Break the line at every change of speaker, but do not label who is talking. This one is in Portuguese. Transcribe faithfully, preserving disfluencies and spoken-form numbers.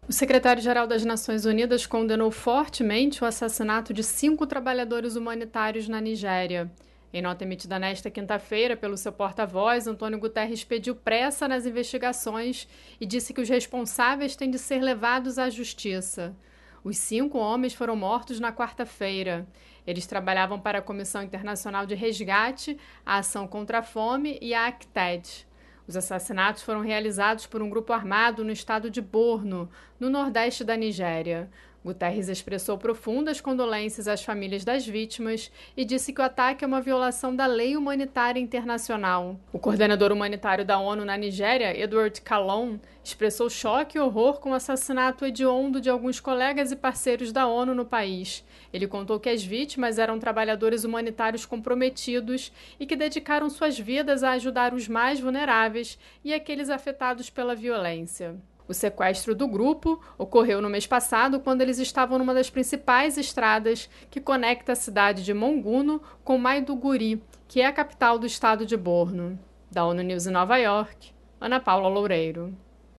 O secretário-geral das Nações Unidas condenou fortemente o assassinato de cinco trabalhadores humanitários na Nigéria. Em nota emitida nesta quinta-feira pelo seu porta-voz, Antônio Guterres pediu pressa nas investigações e disse que os responsáveis têm de ser levados à justiça. Os cinco homens foram mortos na quarta-feira. Eles trabalhavam para a Comissão Internacional de Resgate, a Ação contra a Fome e a ACTED. Os assassinatos foram realizados por um grupo armado no estado de Borno, no nordeste da Nigéria. Guterres expressou profundas condolências às famílias das vítimas e disse que o ataque é uma violação da lei humanitária internacional. O coordenador humanitário da ONU na Nigéria, Edward Calon, expressou choque e horror com o assassinato hediondo de alguns colegas e parceiros da ONU no país. Ele contou que as vítimas eram trabalhadores humanitários comprometidos e que dedicaram suas vidas a ajudar os mais vulneráveis e aqueles afetados pela violência. O sequestro do grupo ocorreu no mês passado, quando eles estavam numa das principais estradas que conecta a cidade de Monguno com Maiduguri, que é a capital do estado de Borno. Da ONU News em Nova York, Ana Paula Loureiro.